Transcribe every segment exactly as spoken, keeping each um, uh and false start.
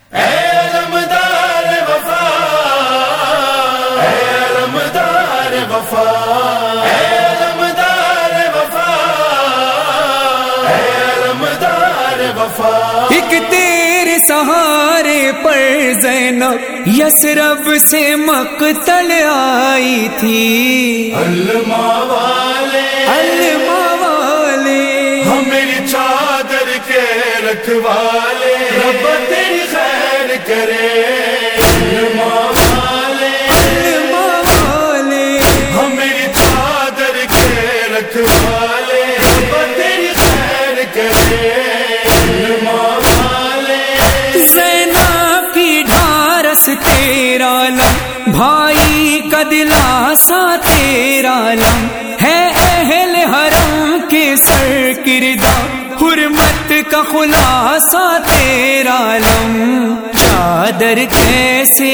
اے علمدار وفا، اے علمدار وفا، اے علمدار وفا، اے علمدار وفا۔ ایک تیرے سہارے پر زینب یثرب سے مقتل آئی تھی، علما والے علما والے ہم میری چادر کے رکھوالے، رب تیری خیر کرے۔ علما والے علما والے ہم میری چادر کے رکھوالے، رب تیری خیر کرے۔ علما والے زینب کی ڈھارس تیرا علم، بھائی کا دلاسا تیرا علم ہے، اہل حرم کے سر کردہ حرمت کا خلاصہ تیرا علم۔ چادر کیسے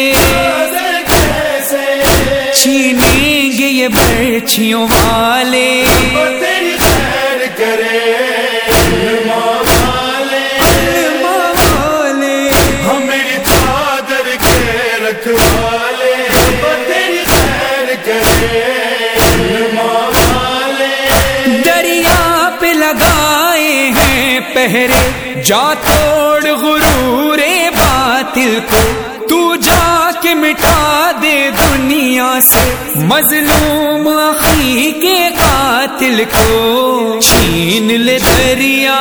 چھینیں گے یہ برچھیوں والے، تیری خیر کرے۔ علما والے علما والے ہم میری چادر کے رکھوالے، رب تیری خیر کرے۔ علما والے دریا پہ لگائے ہیں پہرے، جا توڑ غرور باطل کو، تو جا کے مٹا دے دنیا سے مظلوم اخی کے قاتل کو۔ چھین لے دریا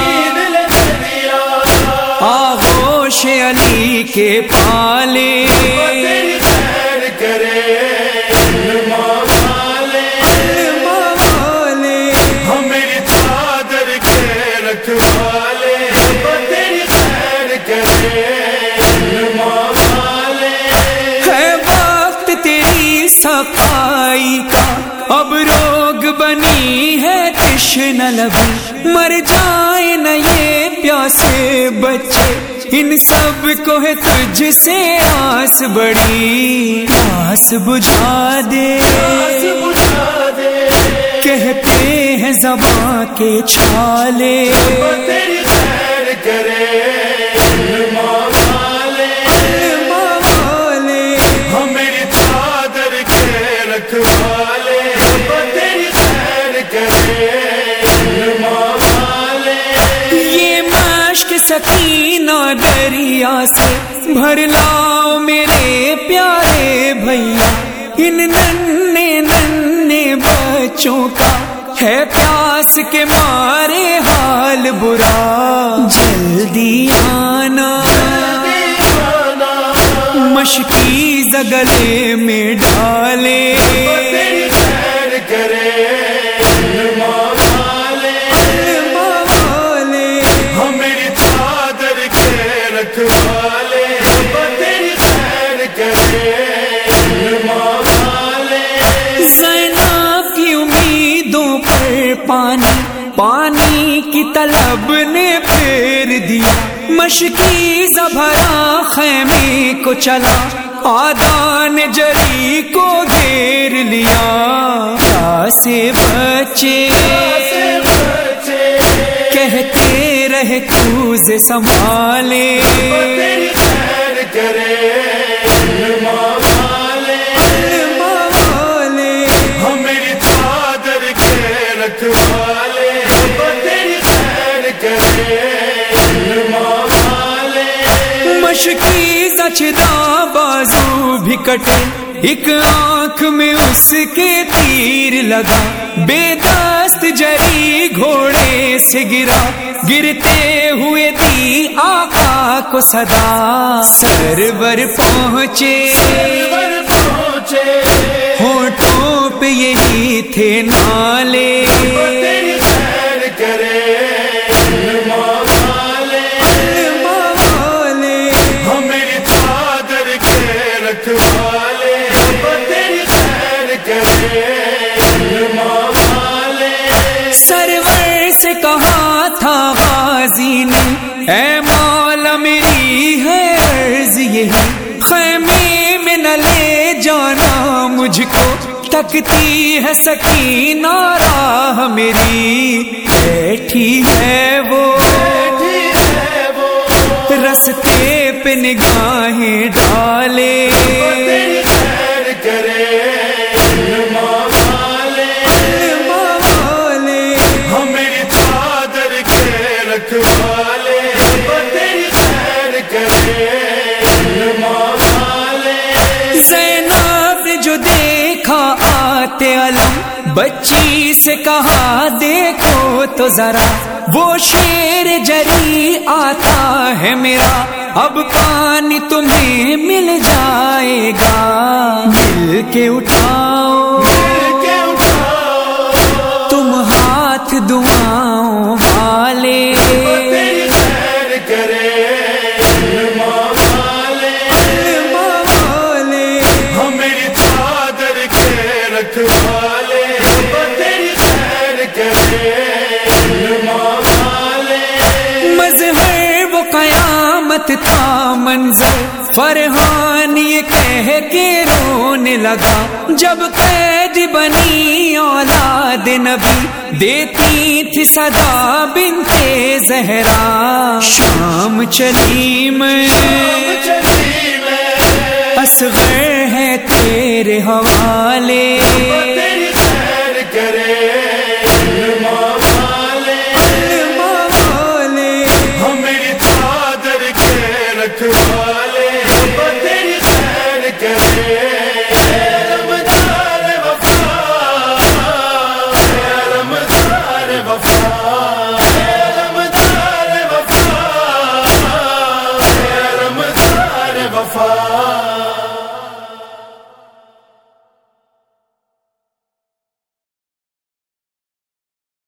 آغوش علی کے پالے، تیری خیر کرے۔ علما والے علما والے ہم میری چادر کے رکھوالے، رب تیری خیر کرے۔ علما والے ہے وقت تیری صفائی کا، اب روگ بنی ہے تشنہ لبی، مر جائیں نہ یہ پیاسے بچے، ان سب کو ہے تجھ سے آس بڑی۔ آس بجھا دے بجھا دے، کہتے ہیں زباں کے چھالے، رب تیری خیر کرے۔ علما والے علما والے ہم میری چادر کے رکھوالے، رب تیری خیر کرے۔ علما والے یہ مشک سکینہ دریا سے بھر لاؤ میرے پیارے بھیا، ان ننھے ننھے بچوں کا ہے پیاس کے مارے حال برا۔ جلدی آنا مشکی زگلے میں ڈالے، تیری خیر کرے۔ علما والے علما والے ہم میری چادر کے رکھوالے، رب تیری خیر کرے۔ علما والے زینب کی امیدوں پر پانی پانی کی طلب نے پھیر دیا، مشکی سا بھرا خیمے کو چلا، آدان جری کو گھیر لیا۔ پیاسے بچے کہتے رہے کوزے سنبھالے، تیری خیر کرے۔ علما والے علما والے ہم میری چادر کے رکھوالے، رب تیری خیر کرے۔ علما والے مشکی زچدا بازو بھی کٹے، ایک آنکھ میں اس کے تیر لگا، بے دست جری گھوڑے سے گرا، گرتے ہوئے دی آقا کو صدا۔ سرور پہنچے سرور پہنچے، ہونٹوں پہ یہی تھے نالے، تیری خیر کرے۔ علما والے علما والے ہم میری چادر کے رکھوالے، رب تیری خیر کرے۔ علما والے سرور سے کہا تھا غازی نے، اے مولا میری ہے عرض یہی، خیمے میں نہ لے جانا مجھ کو، تکتی ہے سکینہ راہ میری، بیٹھی ہے وہ رستے پہ نگاہیں ڈالے تیری خیر کرے علماء والے علماء والے ہم میری چادر کے رکھوالے تیری خیر کرے علماء والے زینب نے جو دیکھا آتے علم بچی سے کہا دیکھو تو ذرا وہ شیر جری آتا ہے میرا اب پانی تمہیں مل جائے گا مل کے اٹھاؤ مل کے اٹھاؤ تم ہاتھ دعاؤں والے تیری خیر کرے علماء والے علماء والے ہم میری چادر کے رکھوالے تیری خیر کرے علماء والے مظہر وہ قیامت تھا منظر فرحان یہ کہہ کے رونے لگا جب قید بنی اولاد نبی دیتی تھی صدا بنت زہرا شام چلی میں چلی میں اصغر ہے تیرے حوالے تیری خیر کرے علماء والے علماء والے ہم میری چادر کے رکھوالے تیری خیر کرے علمدار وفا علمدار وفا